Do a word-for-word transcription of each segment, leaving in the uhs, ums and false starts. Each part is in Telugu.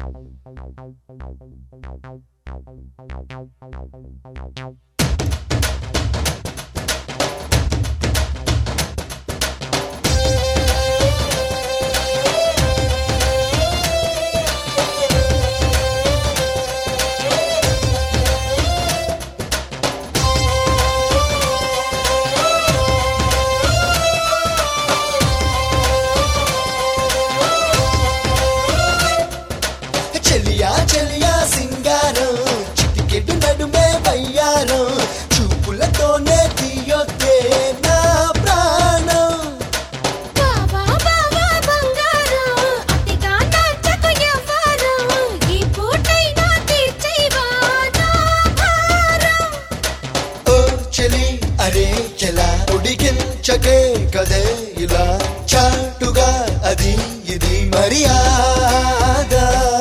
చెలియా చెలియా సింగారం చిటికెడు నడుమే వయ్యారం చూపులతోనే తీయొద్దే నా ప్రాణం బావా బావా బంగారం అతిగా నాచకు ఎవ్వరం ఈ పూటైనా తీర్చేవా నా భారం ఓ చెలి అరే చెలా ఉడికించకే కదే ఇలా చాటుగా అది ఇది మర్యాద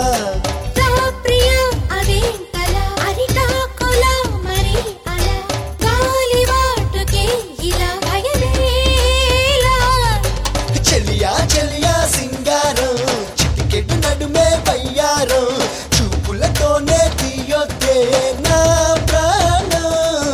చెలియా చెలియా సింగారం చిటికెడు నడుమే వయ్యారం చూపులతోనే తీయొద్దే నా ప్రాణం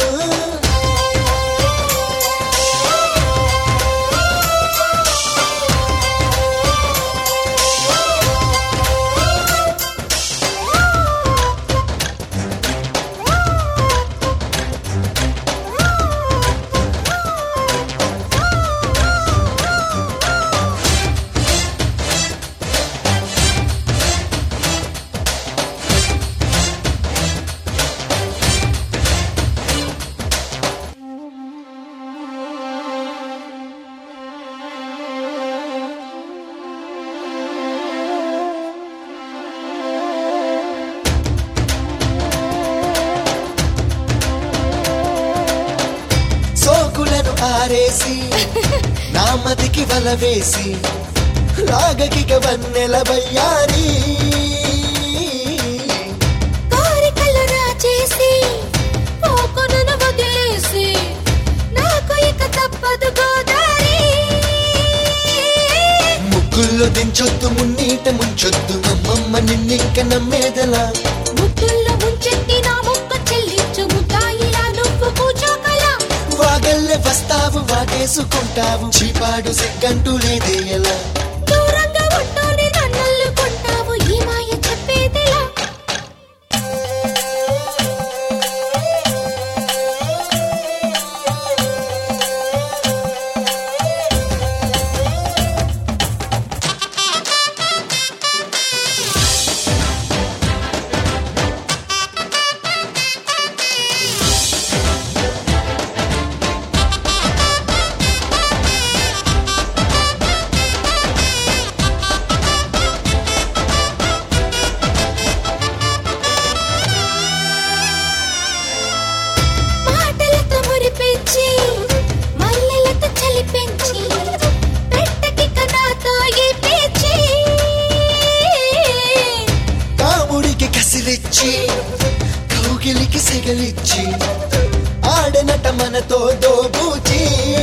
సోకులను ఆరేసి నా మదికి వల వేసి రాగకిక వన్నెల వయ్యారి కోరికలు రాచేసి పోకొనను వదిలేసి నాకు ఇక తప్పదు గోదారి ముగ్గుల్లో దించొద్దు మున్నీట ముంచొద్దు అమ్మమ్మ నిన్నింక నమ్మేదలా ముక్కుల్లో ముంచెత్తి నా ముక్క చెల్లించు ముద్దాయిలా నువ్వు కూచోకలా వాగల్లే వస్తావు వాటేసుకుంటావు చీపాడు సిగ్గంటూ లేదే ఎలా దూరంగా ఉంటూనే నన్నల్లుకుంటావు ఈ మాయ చెప్పేదిలా మాటలతో మురిపించి మల్లెలతో చలిపించి పెట్టకిక నాతో ఈ పేచి కాముడికి కసిరిచ్చి కౌగిలికి సిగలిచ్చి ఆడనట మనతో దోబూచి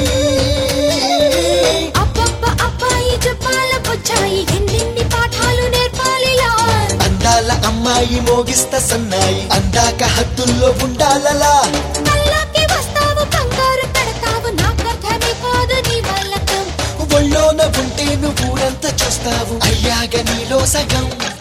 అబ్బబ్బ అబ్బాయి జపాల బొచ్చాయి ఎన్నెన్ని పాఠాలు నేర్పాలిలా అందాల అమ్మాయి మోగిస్తా సన్నాయి అందాక హద్దుల్లో ఉండాలలా కల్లోకి వస్తావు కంగారు పెడతావు నాకర్థమే కాదు నీ వాళ్ళకం ఒళ్ళోన ఉంటే నువ్వు ఊరంతా చూస్తావు అయ్యాక నీలో సగం